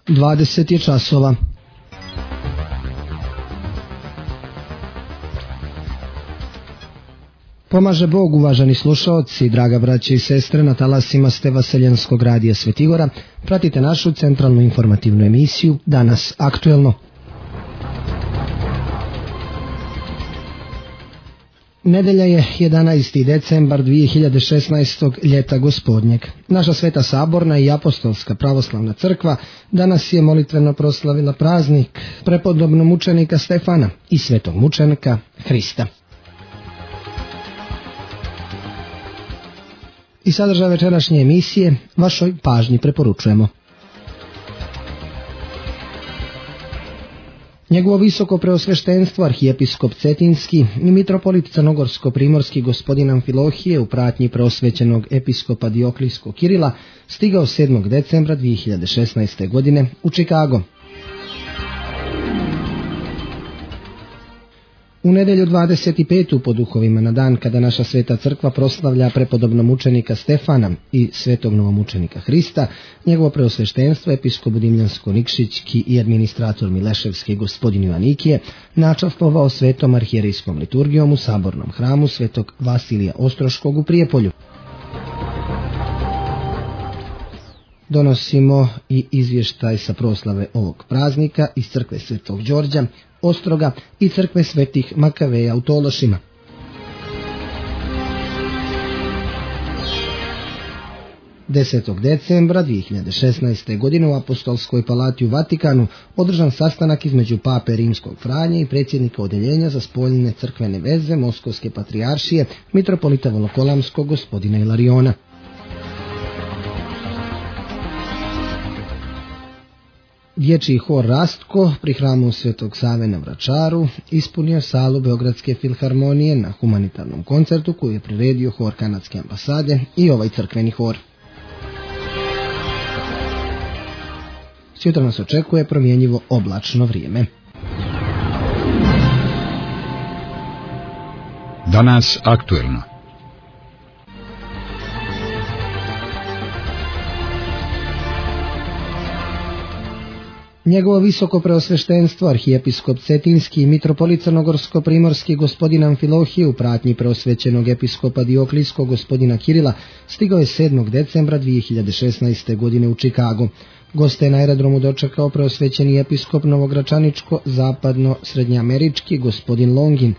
20 je časova. Pomaže Bog, uvaženi slušaoci, draga braće i sestre, na talasima ste Vaseljenskog radija Svetigora. Pratite našu centralnu informativnu emisiju Danas aktuelno. Nedelja je 11. decembar 2016. ljeta gospodnjeg. Naša Sveta Saborna i Apostolska pravoslavna crkva danas je molitveno proslavila praznik prepodobnog mučenika Stefana i svetog mučenika Hrista. I sadržaj večerašnje emisije vašoj pažnji preporučujemo. Njegovo visoko preosveštenstvo arhijepiskop Cetinski i mitropolit Crnogorsko-primorski gospodin Amfilohije u pratnji preosvećenog episkopa Dioklijskog Kirila stigao 7. decembra 2016. godine u Čikago. U nedjelju 25. po duhovima na dan kada naša Sveta crkva proslavlja prepodobnog mučenika Stefana i svetog novomučenika Hrista, njegovo preosveštenstvo episkop Dimljansko-Nikšićki i administrator Mileševski gospodin Joanikije načastvovao svetom arhijerijskom liturgijom u sabornom hramu svetog Vasilija Ostroškog u Prijepolju. Donosimo i izvještaj sa proslave ovog praznika iz crkve Svetog Đorđa, Ostroga i crkve Svetih Makaveja u Tološima. Desetog decembra 2016. godine u Apostolskoj palati u Vatikanu održan sastanak između Pape Rimskog Franje i predsjednika Odeljenja za spoljne crkvene veze Moskovske patrijaršije mitropolita Volokolamskog gospodina Ilariona. Dječji hor Rastko pri hramu Svetog Save na Vračaru ispunio salu Beogradske filharmonije na humanitarnom koncertu koju je priredio hor Kanadske ambasade i ovaj crkveni hor. Sutra nas očekuje promjenjivo oblačno vrijeme. Danas aktuelno. Njegovo visoko preosveštenstvo arhijepiskop Cetinski i mitropolit Crnogorsko-primorski gospodin Amfilohije u pratnji preosvećenog episkopa Dioklijskog gospodina Kirila stigao je 7. decembra 2016. godine u Čikago. Goste je na aerodromu dočekao preosvećeni episkop Novogračaničko-zapadno-srednjeamerički gospodin Longin.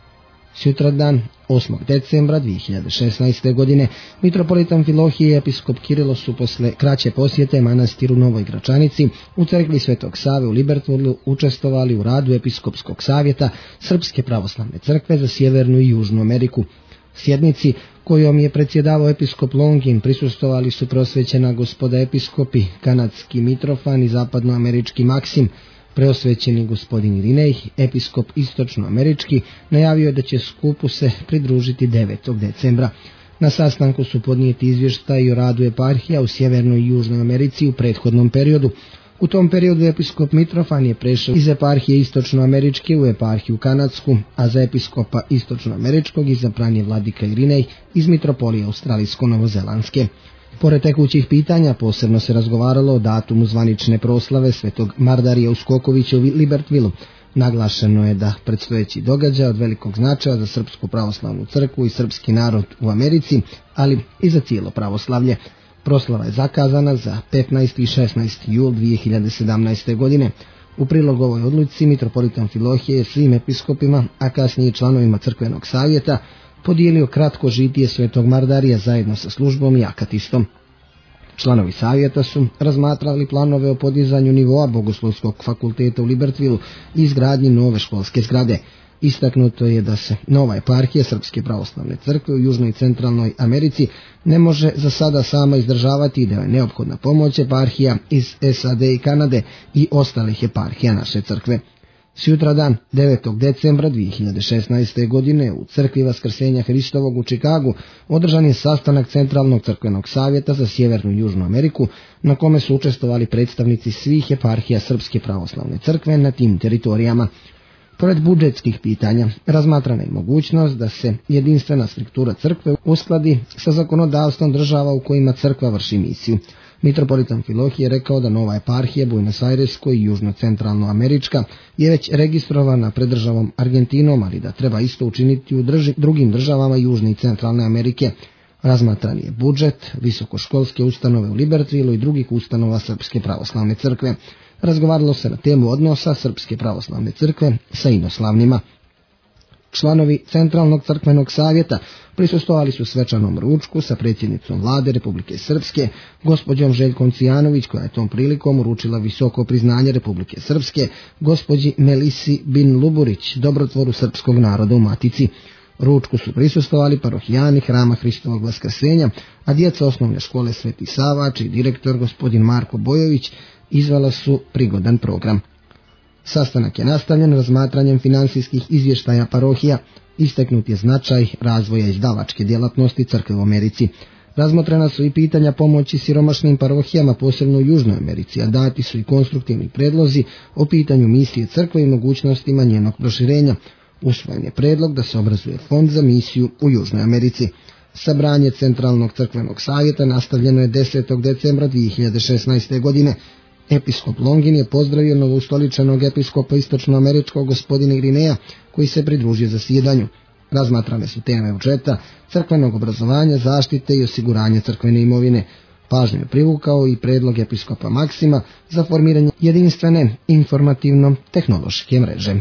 Sutradan, 8. decembra 2016. godine, mitropolit Amfilohije i episkop Kirilo su posle kraće posjete manastiru Novoj Gračanici u crkvi Svetog Save u Libertvilu učestvovali u radu episkopskog savjeta Srpske pravoslavne crkve za Sjevernu i Južnu Ameriku. Sjednici kojom je predsjedavao episkop Longin prisustvovali su preosvećena gospoda episkopi, kanadski Mitrofan i zapadnoamerički Maksim. Preosvećeni gospodin Irinej, episkop istočnoamerički, najavio je da će skupu se pridružiti 9. decembra. Na sastanku su podnijeti izvještaj o radu eparhija u Sjevernoj i Južnoj Americi u prethodnom periodu. U tom periodu episkop Mitrofan je prešao iz eparhije istočnoameričke u eparhiju kanadsku, a za episkopa istočnoameričkog izabran je vladika Irinej iz mitropolije australijsko-novozelandske. Pored tekućih pitanja posebno se razgovaralo o datumu zvanične proslave svetog Mardarija Uskokovića u Libertvilu. Naglašeno je da predstojeći događaj od velikog značaja za Srpsku pravoslavnu crkvu i srpski narod u Americi, ali i za cijelo pravoslavlje. Proslava je zakazana za 15. i 16. jul 2017. godine. U prilog ovoj odluci mitropolit Amfilohije je svim episkopima, a kasnije i članovima crkvenog savjeta podijelio kratko žitije svetog Mardarija zajedno sa službom i akatistom. Članovi savjeta su razmatrali planove o podizanju nivoa Bogoslovskog fakulteta u Libertvilu i izgradnji nove školske zgrade. Istaknuto je da se nova eparhija Srpske pravoslavne crkve u Južnoj i Centralnoj Americi ne može za sada sama izdržavati i da je neophodna pomoć eparhija iz SAD i Kanade i ostalih eparhija naše crkve. Sutradan, 9. decembra 2016. godine u crkvi Vaskrsenja Hristovog u Čikagu održan je sastanak Centralnog crkvenog savjeta za Sjevernu i Južnu Ameriku, na kome su učestvovali predstavnici svih eparhija Srpske pravoslavne crkve na tim teritorijama. Pored budžetskih pitanja, razmatrana je mogućnost da se jedinstvena struktura crkve uskladi sa zakonodavstvom država u kojima crkva vrši misiju. Mitropolita Amfilohije je rekao da nova eparhija Buenos Airesko i južno-centralnoamerička je već registrovana pred državom Argentinom, ali da treba isto učiniti u drugim državama Južne i Centralne Amerike. Razmatran je budžet, visokoškolske ustanove u Libertvilu i drugih ustanova Srpske pravoslavne crkve. Razgovaralo se na temu odnosa Srpske pravoslavne crkve sa inoslavnima. Članovi Centralnog crkvenog savjeta prisustvovali su svečanom ručku sa predsjednicom vlade Republike Srpske, gospođom Željkom Cijanović, koja je tom prilikom uručila visoko priznanje Republike Srpske, gospođi Melisi Bin Luburić, dobrotvoru srpskog naroda u Matici. Ručku su prisustvovali parohijani Hrama Hristovog Vaskrsenja, a djeca osnovne škole Sveti Sava, čiji direktor gospodin Marko Bojović izvela su prigodan program. Sastanak je nastavljen razmatranjem financijskih izvještaja parohija. Istaknut je značaj razvoja izdavačke djelatnosti crkve u Americi. Razmotrena su i pitanja pomoći siromašnim parohijama, posebno u Južnoj Americi, a dati su i konstruktivni predlozi o pitanju misije crkve i mogućnostima njenog proširenja. Usvojen je predlog da se obrazuje fond za misiju u Južnoj Americi. Sabranje Centralnog crkvenog savjeta nastavljeno je 10. decembra 2016. godine. Episkop Longin je pozdravio novoustoličenog episkopa istočnoameričkog gospodina Irineja, koji se pridružio zasjedanju. Razmatrane su teme budžeta, crkvenog obrazovanja, zaštite i osiguranja crkvene imovine. Pažnju je privukao i predlog episkopa Maksima za formiranje jedinstvene informativno-tehnološke mreže.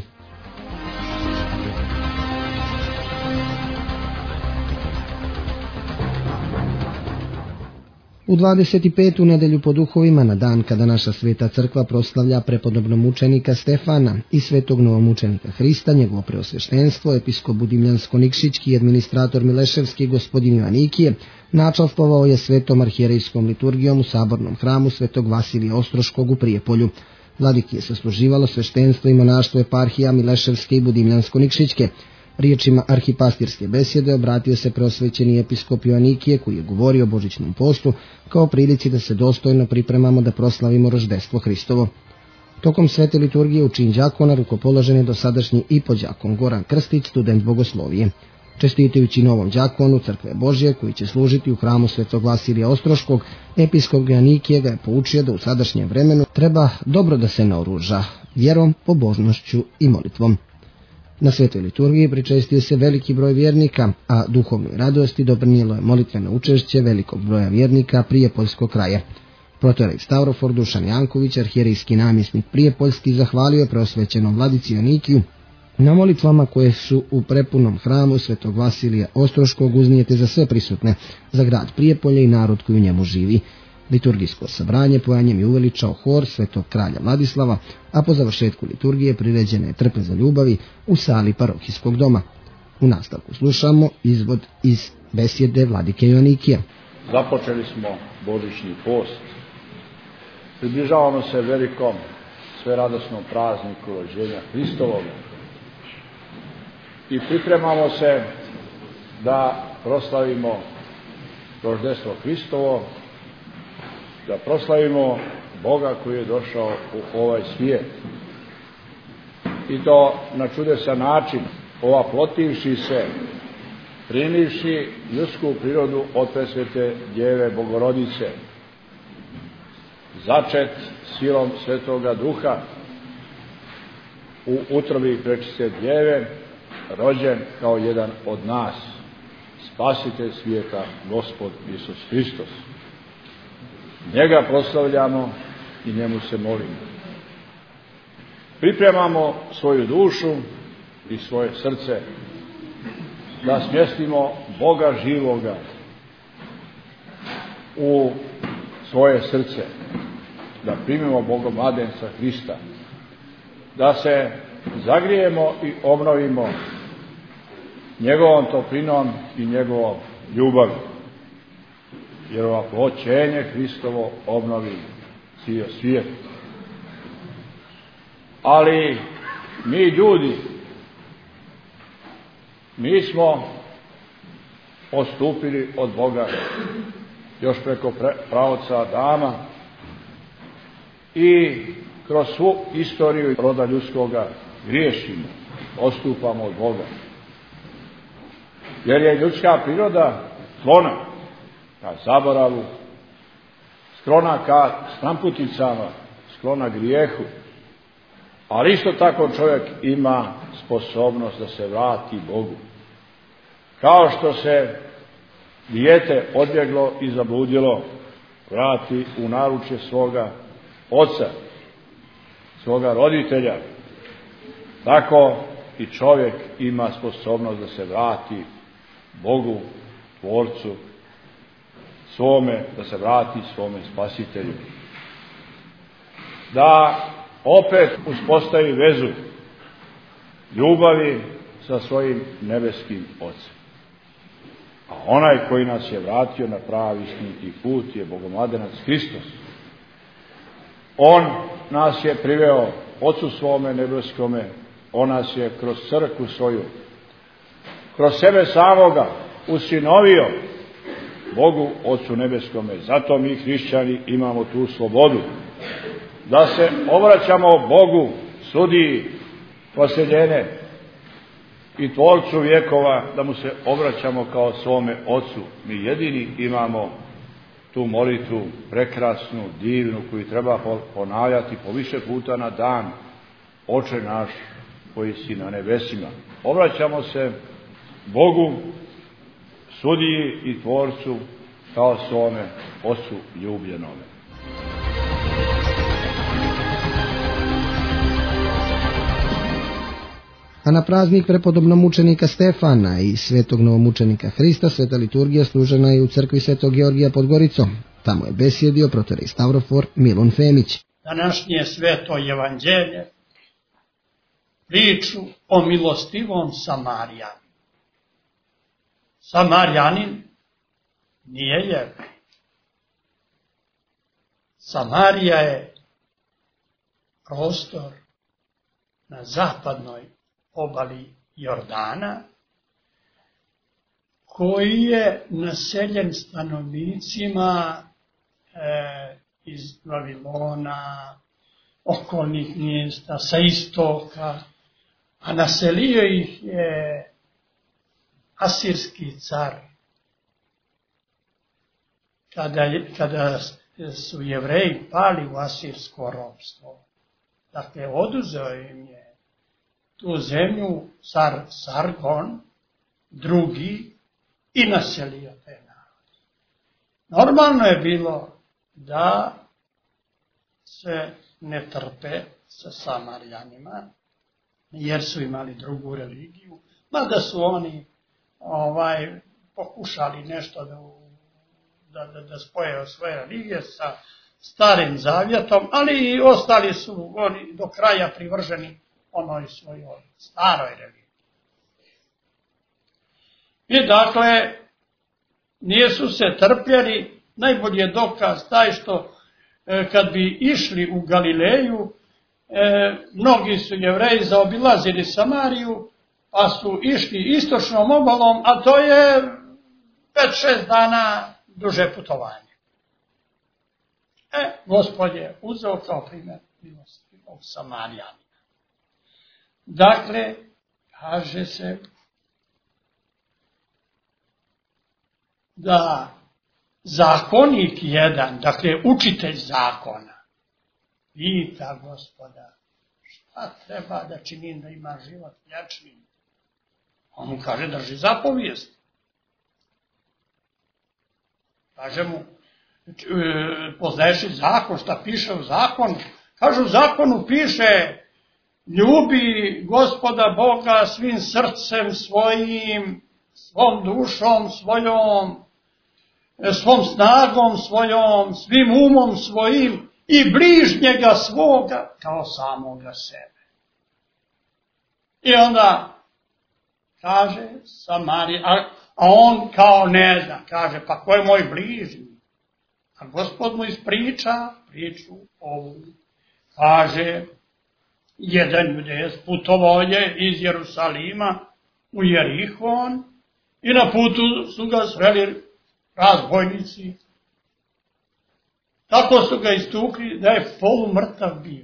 U 25. nedjelju po duhovima, na dan kada naša sveta crkva proslavlja prepodobnog mučenika Stefana i svetog novomučenika Hrista, njegovo preosveštenstvo, episkop Budimljansko-Nikšićki i administrator Mileševski gospodin Joanikije načastvovao je svetom arhijerejskom liturgijom u sabornom hramu svetog Vasilija Ostroškog u Prijepolju. Vladiki je sasluživalo sveštenstvo i monaštvo eparhija Mileševske i Budimljansko-Nikšićke. Riječima arhipastirske besjede obratio se preosvećeni episkop Joanikije, koji je govorio o božićnom postu kao prilici da se dostojno pripremamo da proslavimo roždestvo Hristovo. Tokom svete liturgije u čin đakona rukopoložen je dosadašnji i podđakon Goran Krstić, student bogoslovije. Čestitajući novom đakonu Crkve Božje, koji će služiti u hramu svetog Vasilija Ostroškog, episkop Joanikije ga je poučio da u sadašnjem vremenu treba dobro da se naoruža vjerom, pobožnošću i molitvom. Na svetoj liturgiji pričestio se veliki broj vjernika, a duhovnoj radosti doprinijelo je molitveno učešće velikog broja vjernika Prijepoljskog kraja. Protorej Stavrofor Dušan Janković, arhijerejski namjesnik Prijepoljski, zahvalio je preosvećenom vladici Joanikiju na molitvama koje su u prepunom hramu svetog Vasilija Ostroškog uznijete za sve prisutne, za grad Prijepolje i narod koji u njemu živi. Liturgijsko sabranje pojanjem je uveličao hor svetog kralja Vladislava, a po završetku liturgije priređena je trpeza ljubavi u sali parohijskog doma. U nastavku slušamo izvod iz besjede vladike Joanikije. Započeli smo božićni post. Približavamo se velikom, sveradosnom prazniku rođenja Hristovog i pripremamo se da proslavimo roždestvo Hristovo, da proslavimo Boga koji je došao u ovaj svijet. I to na čudesan način, ovaplotivši se, primivši ljudsku prirodu od presvete Djeve Bogorodice, začet silom Svetoga Duha u utrobi prečiste Djeve, rođen kao jedan od nas, spasitelj svijeta, Gospod Isus Hristos. Njega proslavljamo i njemu se molimo. Pripremamo svoju dušu i svoje srce da smjestimo Boga živoga u svoje srce, da primimo Boga mladenca Hrista, da se zagrijemo i obnovimo njegovom toplinom i njegovom ljubavi. Jer ovaploćenje Hristovo obnovi cijel svijet. Ali mi ljudi, mi smo odstupili od Boga još preko praoca Adama i kroz svu istoriju roda ljudskoga griješimo, odstupamo od Boga. Jer je ljudska priroda sklona na zaboravu, sklona ka stramputicama, sklona grijehu, ali isto tako čovjek ima sposobnost da se vrati Bogu. Kao što se dijete odbjeglo i zabludilo vrati u naručje svoga oca, svoga roditelja, tako i čovjek ima sposobnost da se vrati Bogu, Tvorcu svome, da se vrati svome Spasitelju. Da opet uspostavi vezu ljubavi sa svojim nebeskim Ocem. A onaj koji nas je vratio na pravi istiniti put je Bogomladenac Hristos. On nas je priveo Ocu svome nebeskome, on nas je kroz crkvu svoju, kroz sebe samoga usinovio Bogu Ocu nebeskome. Zato mi hrišćani imamo tu slobodu da se obraćamo Bogu, sudiji poseljene i Tvorcu vjekova, da mu se obraćamo kao svome Ocu. Mi jedini imamo tu molitvu prekrasnu, divnu, koju treba ponavljati po više puta na dan. Oče naš koji si na nebesima. Obraćamo se Bogu, sudiji i Tvorcu kao svome Ocu ljubljenome. A na praznik prepodobnog mučenika Stefana i svetog novomučenika Hrista sveta liturgija služena je u crkvi Svetog Georgija pod Goricom. Tamo je besjedio protorej Stavrofor Milun Femić. Današnje sveto evanđelje priču o milostivom Samarjaninu. Samarjanin nije Jevrej. Samarija je prostor na zapadnoj obali Jordana, koji je naseljen stanovnicima iz Vavilona, okolnih mjesta, sa istoka, a naselio ih je asirski car. Kada su Jevreji pali u asirsko ropstvo, dakle oduzeo im je tu zemlju car Sargon, drugi, i naselio te narod. Normalno je bilo da se ne trpe sa Samarjanima, jer su imali drugu religiju, mada su oni pokušali nešto da spoje svoje religije sa Starim Zavjetom, ali i ostali su oni do kraja privrženi onoj svojoj staroj religiji. I dakle, nisu se trpjeli. Najbolji je dokaz taj što kad bi išli u Galileju, mnogi su Jevreji zaobilazili Samariju, pa su išli istočnom obalom, a to je 5-6 dana duže putovanje. Gospod je uzeo kao primjer milostivog Samarjanina. Dakle, kaže se da zakonik jedan, dakle učitelj zakona, pita Gospoda, šta treba da činim da ima život vječni? On mu kaže, drži zapovijest. Kaže mu, poznaješ li zakon, šta piše u zakonu? Kaže, u zakonu piše, ljubi Gospoda Boga svim srcem svojim, svom dušom svojom, svom snagom svojom, svim umom svojim i bližnjega svoga kao samoga sebe. I onda kaže Samarija, a on kao ne zna, kaže, pa ko je moj bližnji? A Gospod mu ispriča priču ovu. Kaže, jedan judejac putovao je iz Jerusalima u Jerihon i na putu su ga sreli razbojnici. Tako su ga istukli da je polumrtav bio.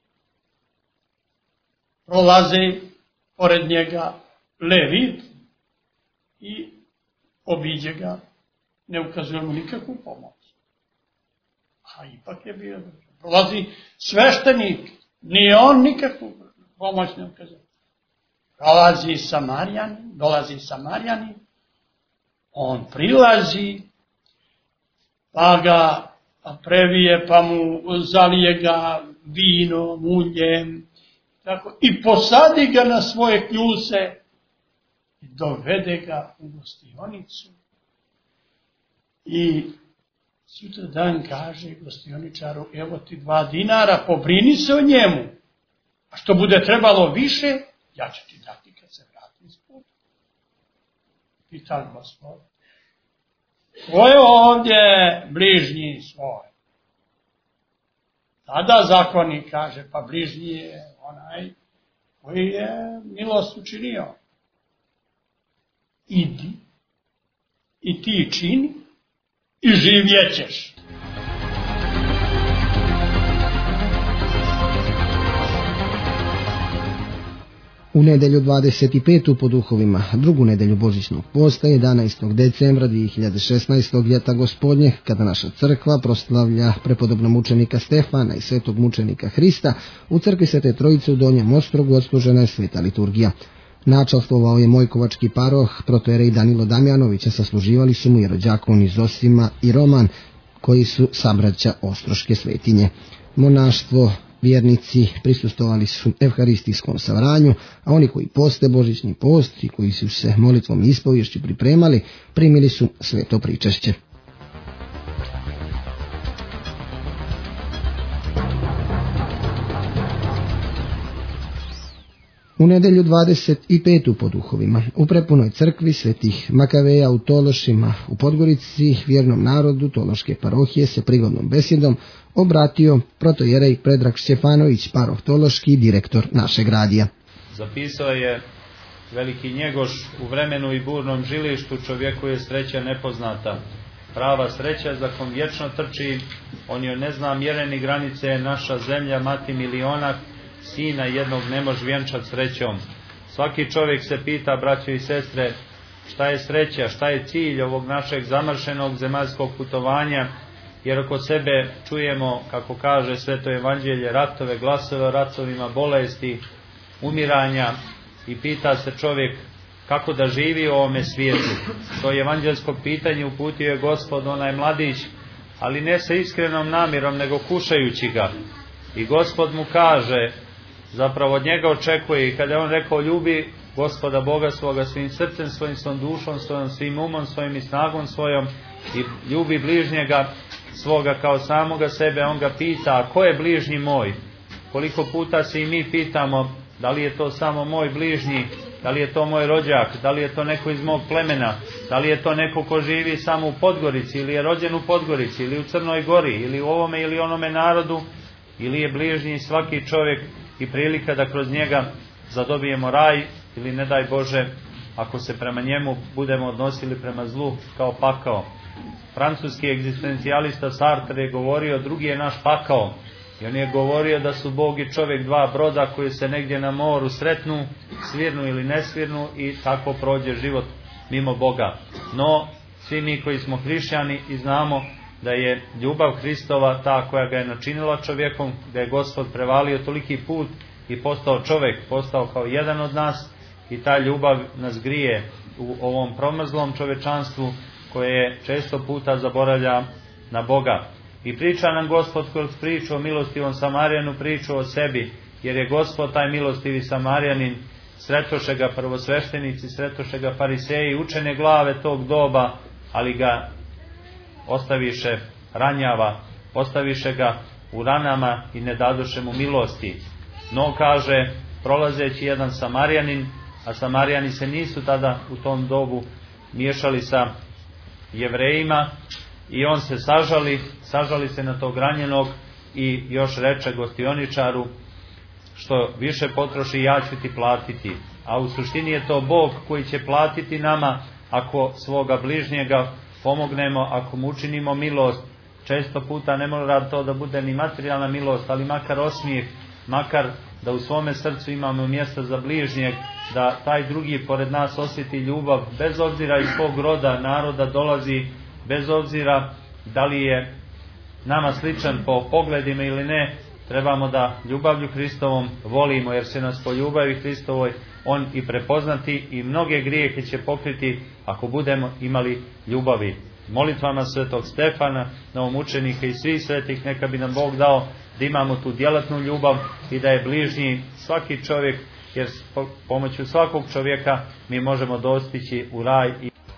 Prolaze pored njega Levit i obiđe ga, ne ukazuje mu nikakvu pomoć. A ipak je bio. Prolazi sveštenik, nije on nikakvu pomoć ne ukazao. Dolazi Samarjanin, on prilazi, pa ga previje, pa mu zalije ga vinom, uljem, tako, i posadi ga na svoje kljuse i dovede ga u gostionicu. I sutra dan kaže gostioničaru, evo ti 2 dinara, pobrini se o njemu, a što bude trebalo više, ja ću ti dati kad se vratim iz puta. Pita Gospod, ko je ovdje bližnji svoj? Tada zakonik kaže, pa bližnji je onaj koji je milost učinio. Idi i ti čini i živjet ćeš. U nedelju 25. po duhovima, drugu nedelju Božićnog posta, 11. decembra 2016. ljeta gospodnjeg, kada naša crkva proslavlja prepodobnog mučenika Stefana i svetog mučenika Hrista, u crkvi Svete Trojice u Donjem Ostrogu odslužena je sveta liturgija. Načalstvovao je Mojkovački paroh, protojerej Danilo Damjanović, a sasluživali su mu jerođakoni Zosima i Roman, koji su sabraća Ostroške svetinje. Monaštvo, vjernici prisustvovali su evharistijskom savranju, a oni koji poste Božićni post i koji su se molitvom i ispovješću pripremali, primili su sveto pričešće. U nedelju 25. po duhovima, u prepunoj crkvi svetih Makaveja u Tološima u Podgorici, vjernom narodu Tološke parohije se prigodnom besjedom obratio protojerej Predrag Šćefanović, paroh Tološki, direktor našeg radija. Zapisao je veliki Njegoš, u vremenu i burnom žilištu čovjeku je sreća nepoznata. Prava sreća za kom vječno trči, on joj ne zna mjere ni granice, naša zemlja, mati miliona, sina jednog ne može vjenčat srećom. Svaki čovjek se pita, braćo i sestre, šta je sreća, šta je cilj ovog našeg zamršenog zemaljskog putovanja, jer oko sebe čujemo, kako kaže Sveto Evanđelje, ratove, glasove o ratovima, bolesti, umiranja, i pita se čovjek kako da živi u ovome svijetu. To evanđelsko pitanje uputio je Gospod, onaj mladić, ali ne sa iskrenom namjerom, nego kušajući ga. I Gospod mu kaže, zapravo od njega očekuje, i kada je on rekao ljubi Gospoda Boga svoga svim srcem svojim, svom dušom svojom, svim umom svojim i snagom svojom, i ljubi bližnjega svoga kao samoga sebe, on ga pita, a ko je bližnji moj? Koliko puta se i mi pitamo, da li je to samo moj bližnji, da li je to moj rođak, da li je to neko iz mog plemena, da li je to neko ko živi samo u Podgorici, ili je rođen u Podgorici, ili u Crnoj Gori, ili u ovome ili onome narodu, ili je bližnji svaki čovjek i prilika da kroz njega zadobijemo raj, ili ne daj Bože, ako se prema njemu budemo odnosili prema zlu kao pakao. Francuski egzistencijalista Sartre je govorio, drugi je naš pakao. I on je govorio da su Bog i čovjek 2 broda koji se negdje na moru sretnu, svirnu ili ne svirnu, i tako prođe život mimo Boga. No, svi mi koji smo hrišćani i znamo da je ljubav Hristova ta koja ga je načinila čovjekom, da je Gospod prevalio toliki put i postao čovjek, postao kao jedan od nas, i ta ljubav nas grije u ovom promrzlom čovječanstvu koje često puta zaboravlja na Boga. I priča nam Gospod kroz priču o milostivom Samarjanu, priču o sebi, jer je Gospod taj milostivi Samarjanin, sretoše ga prvosveštenici, sretoše ga fariseji, učene glave tog doba, ali ga ostaviše ranjava, ostaviše ga u ranama i ne dadoše mu milosti. No, kaže, prolazeći jedan Samarjanin, a Samarjani se nisu tada u tom dobu miješali sa Jevrejima, i on se sažali se na tog ranjenog i još reče gostioničaru, što više potroši ja ću ti platiti. A u suštini je to Bog koji će platiti nama ako svoga bližnjega pomognemo, ako mu učinimo milost. Često puta ne mora to da bude ni materijalna milost, ali makar osmijeh, makar da u svome srcu imamo mjesta za bližnjeg, da taj drugi pored nas osjeti ljubav, bez obzira iz kog roda, naroda dolazi, bez obzira da li je nama sličan po pogledima ili ne, trebamo da ljubavlju Hristovom volimo, jer se nas po ljubavi Hristovoj on i prepoznati i mnoge grijehe će pokriti ako budemo imali ljubavi. Molitvama svetog Stefana, novomučenika i svih svetih, neka bi nam Bog dao da imamo tu djelatnu ljubav i da je bližnji svaki čovjek, jer pomoću svakog čovjeka mi možemo dostići u raj.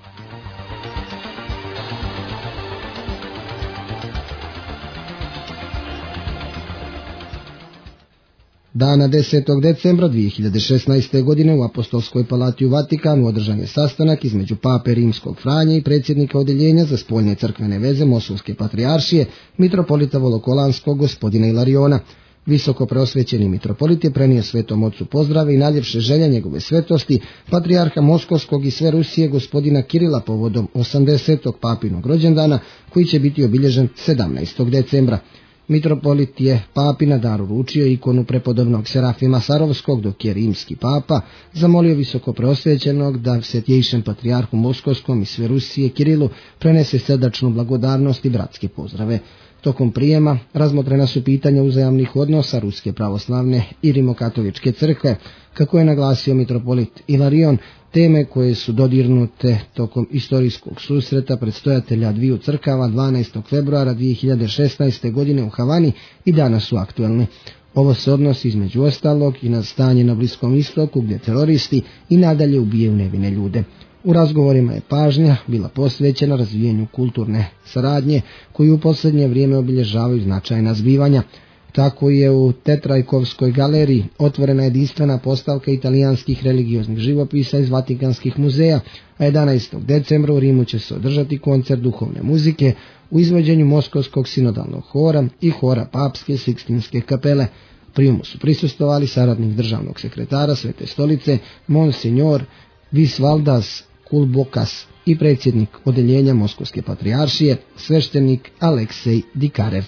Dana 10. decembra 2016. godine u Apostolskoj palati u Vatikanu održan je sastanak između Pape Rimskog Franje i predsjednika Odeljenja za spoljne crkvene veze Moskovske patrijaršije, mitropolita Volokolanskog gospodina Ilariona. Visoko preosvećeni mitropolit je prenio Svetom Ocu pozdrave i najljepše želje njegove svetosti, patrijarha Moskovskog i sve Rusije gospodina Kirila povodom 80. papinog rođendana, koji će biti obilježen 17. decembra. Mitropolit je papi na dar uručio ikonu prepodobnog Serafima Sarovskog, dok je rimski papa zamolio visoko preosvećenog da Svetjejšem patrijarhu Moskovskom i sve Rusije Kirilu prenese srdačnu blagodarnost i bratske pozdrave. Tokom prijema razmotrena su pitanja uzajamnih odnosa Ruske pravoslavne i Rimokatoličke crkve, kako je naglasio mitropolit Ilarion. Teme koje su dodirnute tokom istorijskog susreta predstojatelja dviju crkava 12. februara 2016. godine u Havani i danas su aktuelni. Ovo se odnosi između ostalog i na stanje na Bliskom istoku, gdje teroristi i nadalje ubijaju nevine ljude. U razgovorima je pažnja bila posvećena razvijenju kulturne saradnje, koju u posljednje vrijeme obilježavaju značajna zbivanja. Tako je u Tetrajkovskoj galeriji otvorena jedinstvena postavka italijanskih religioznih živopisa iz Vatikanskih muzeja, a 11. decembra u Rimu će se održati koncert duhovne muzike u izvođenju Moskovskog sinodalnog hora i hora Papske Sikstinske kapele. Prijumu su prisustvovali saradnik državnog sekretara Svete stolice Monsignor Visvaldas Kulbokas i predsjednik Odeljenja Moskovske patrijaršije sveštenik Aleksej Dikarev.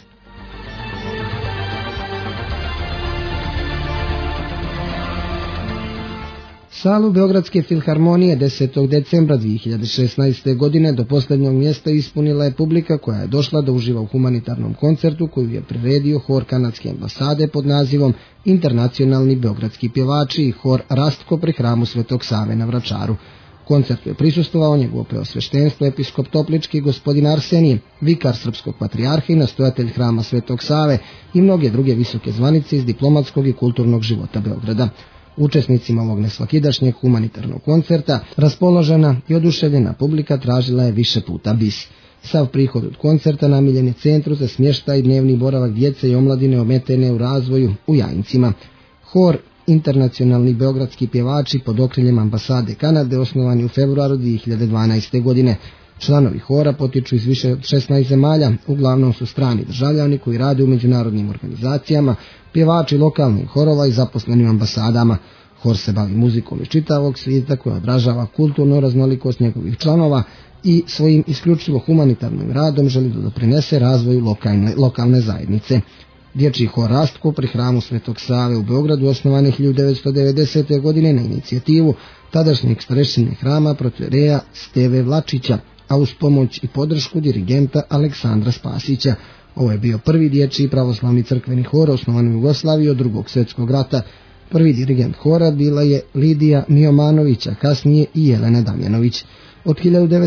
Salu Beogradske filharmonije 10. decembra 2016. godine do posljednjeg mjesta ispunila je publika koja je došla da uživa u humanitarnom koncertu koju je priredio hor kanadske ambasade pod nazivom Internacionalni beogradski pjevači i hor Rastko pri hramu Svetog Save na Vračaru. Koncertu je prisustvovao njegovo preosveštenstvo episkop Toplički gospodin Arsenije, vikar srpskog patrijarha i nastojatelj hrama Svetog Save i mnoge druge visoke zvanice iz diplomatskog i kulturnog života Beograda. Učesnicima ovog nesvakidašnjeg humanitarnog koncerta raspoložena i oduševljena publika tražila je više puta bis. Sav prihod od koncerta namijenjen je Centru za smještaj i dnevni boravak djece i omladine ometene u razvoju u Jajincima. Hor Internacionalni beogradski pjevači pod okriljem ambasade Kanade osnovan je u februaru 2012. godine. Članovi hora potiču iz više od 16 zemalja, uglavnom su strani državljani koji rade u međunarodnim organizacijama, pjevači lokalnih horova i zaposleni u ambasadama. Hor se bavi muzikom iz čitavog svijeta koja odražava kulturnu raznolikost njegovih članova i svojim isključivo humanitarnim radom želi da doprinese razvoju lokalne zajednice. Dječji hor Rastko pri hramu Svetog Save u Beogradu osnovan je 1990. godine na inicijativu tadašnjeg starešine hrama protoijereja Steve Vlačića, a uz pomoć i podršku dirigenta Aleksandra Spasića. Ovo je bio prvi dječji pravoslavni crkveni hor osnovan u Jugoslaviji od Drugog svjetskog rata. Prvi dirigent hora bila je Lidija Miomanović, a kasnije i Jelena Damjanović. Od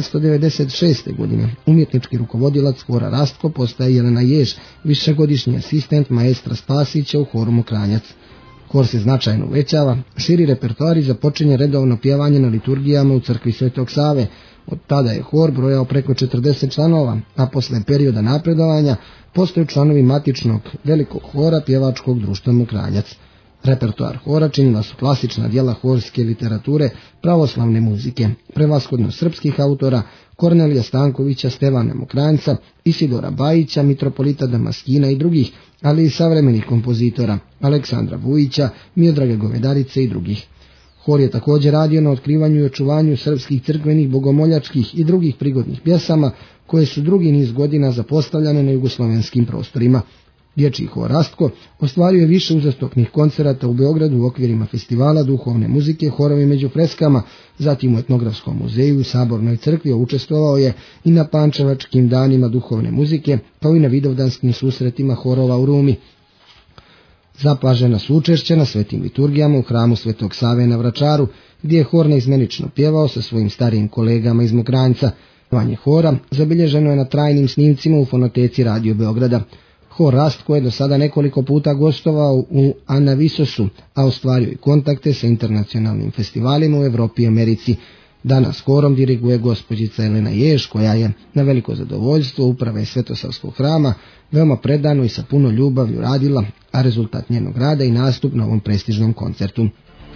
1996. godine umjetnički rukovodilac hora Rastko postaje Jelena Jež, višegodišnji asistent maestra Spasića u horu Mokranjac. Hor se značajno uvećava, širi repertoar i započinje redovno pjevanje na liturgijama u crkvi Svetog Save. Od tada je hor brojao preko 40 članova, a posle perioda napredovanja postaju članovi matičnog velikog hora pjevačkog društva Mokranjac. Repertoar hora činila su klasična djela horske literature, pravoslavne muzike, prevashodno srpskih autora Kornelija Stankovića, Stevana Mokranjca, Isidora Bajića, mitropolita Damaskina i drugih, ali i savremenih kompozitora Aleksandra Vujića, Miodraga Govedarice i drugih. Hor je također radio na otkrivanju i očuvanju srpskih crkvenih, bogomoljačkih i drugih prigodnih pjesama koje su drugi niz godina zapostavljane na jugoslovenskim prostorima. Dječji hor Rastko ostvario je više uzastopnih koncerata u Beogradu u okvirima festivala duhovne muzike Horovi među freskama, zatim u Etnografskom muzeju u Sabornoj crkvi, učestvovao je i na Pančevačkim danima duhovne muzike, kao i na vidovdanskim susretima horova u Rumi. Zapažena su učešća na svetim liturgijama u hramu Svetog Save na Vračaru, gdje je hor neizmenično pjevao sa svojim starijim kolegama iz Mokranjca. Pjevanje hora zabilježeno je na trajnim snimcima u fonoteci Radio Beograda. Hor Rastko je do sada nekoliko puta gostovao u Anavisosu, a ostvario i kontakte sa internacionalnim festivalima u Evropi i Americi. Danas horom diriguje gospođica Elena Jež, koja je na veliko zadovoljstvo uprave Svetosavskog hrama veoma predano i sa puno ljubavlju radila, a rezultat njenog rada i nastup na ovom prestižnom koncertu.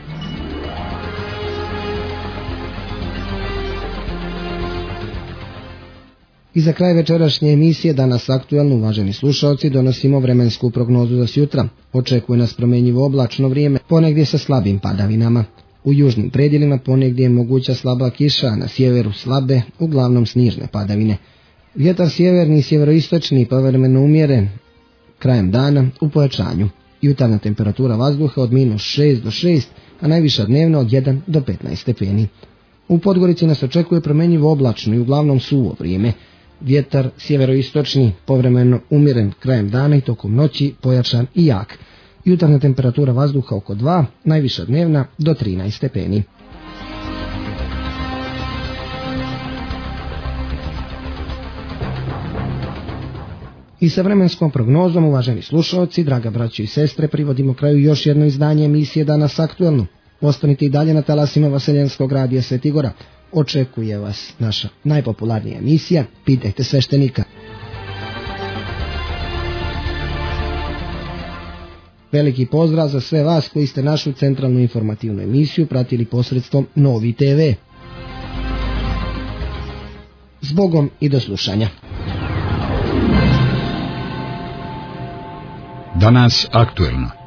I za kraj večerašnje emisije Danas aktuelno, uvaženi slušaoci, donosimo vremensku prognozu za sutra. Očekuje nas promjenjivo oblačno vrijeme, ponegdje sa slabim padavinama. U južnim predjelima ponegdje je moguća slaba kiša, a na sjeveru slabe, uglavnom snižne padavine. Vjetar sjeverni i sjeveroistočni povremeno umjeren, krajem dana u pojačanju. Jutarnja temperatura vazduha od -6 do 6, a najviša dnevna od 1 do 15 stepeni. U Podgorici nas očekuje promjenjivo oblačno i uglavnom suvo vrijeme. Vjetar sjeveroistočni povremeno umjeren krajem dana i tokom noći pojačan i jak. Jutarnja temperatura vazduha oko 2, najviša dnevna do 13 stepeni. I sa vremenskom prognozom, uvaženi slušaoci, draga braćo i sestre, privodimo kraju još jedno izdanje emisije Danas aktuelno. Ostanite i dalje na talasima Vaseljenskog radija Svetigora. Očekuje vas naša najpopularnija emisija Pitajte sveštenika. Veliki pozdrav za sve vas koji ste našu centralnu informativnu emisiju pratili posredstvom Novi TV. Zbogom i do slušanja. Danas aktuelno.